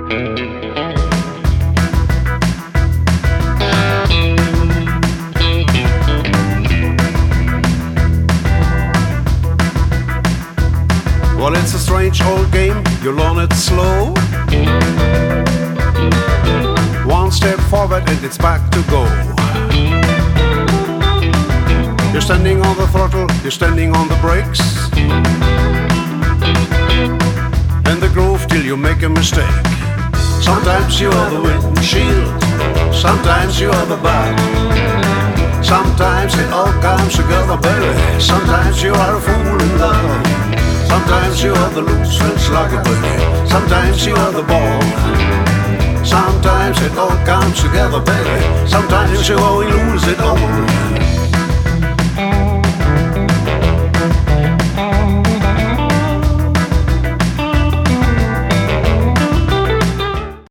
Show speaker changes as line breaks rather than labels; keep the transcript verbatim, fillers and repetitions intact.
Well, it's a strange old game, you learn it slow. One step forward and it's back to go. You're standing on the throttle, you're standing on the brakes. In the groove till you make a mistake. Sometimes you are the windshield, sometimes you are the back. Sometimes it all comes together, baby. Sometimes you are a fool in love. Sometimes you are the loose and slugger, baby. Sometimes you are the ball. Sometimes it all comes together, baby. Sometimes you only lose it all.